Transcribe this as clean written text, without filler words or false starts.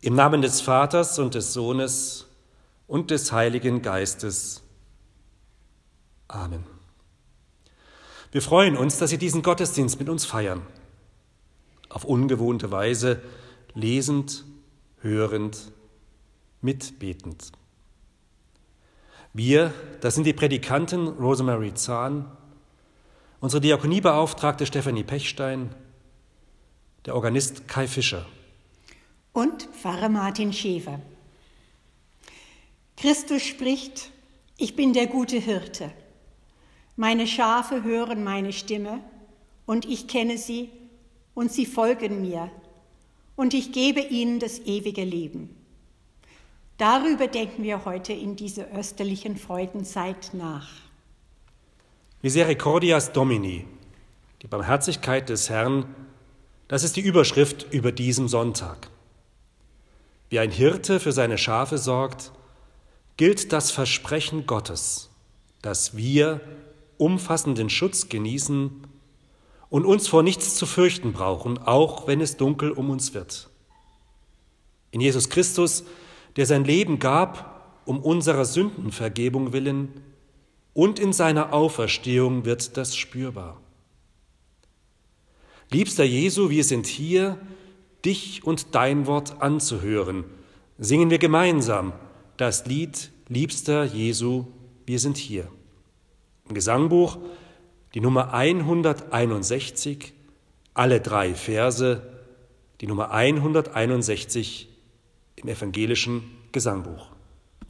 Im Namen des Vaters und des Sohnes und des Heiligen Geistes. Amen. Wir freuen uns, dass Sie diesen Gottesdienst mit uns feiern. Auf ungewohnte Weise, lesend, hörend, mitbetend. Wir, das sind die Predikantin Rosemary Zahn, unsere Diakoniebeauftragte Stefanie Pechstein, der Organist Kai Fischer. Und Pfarrer Martin Schäfer. Christus spricht: Ich bin der gute Hirte. Meine Schafe hören meine Stimme, und ich kenne sie, und sie folgen mir, und ich gebe ihnen das ewige Leben. Darüber denken wir heute in dieser österlichen Freudenzeit nach. Misericordias Domini, die Barmherzigkeit des Herrn, das ist die Überschrift über diesem Sonntag. Wie ein Hirte für seine Schafe sorgt, gilt das Versprechen Gottes, dass wir umfassenden Schutz genießen und uns vor nichts zu fürchten brauchen, auch wenn es dunkel um uns wird. In Jesus Christus, der sein Leben gab, um unserer Sündenvergebung willen, und in seiner Auferstehung wird das spürbar. Liebster Jesu, wir sind hier, dich und dein Wort anzuhören, singen wir gemeinsam das Lied Liebster Jesu, wir sind hier. Im Gesangbuch die Nummer 161, alle 3 Verse, die Nummer 161 im evangelischen Gesangbuch.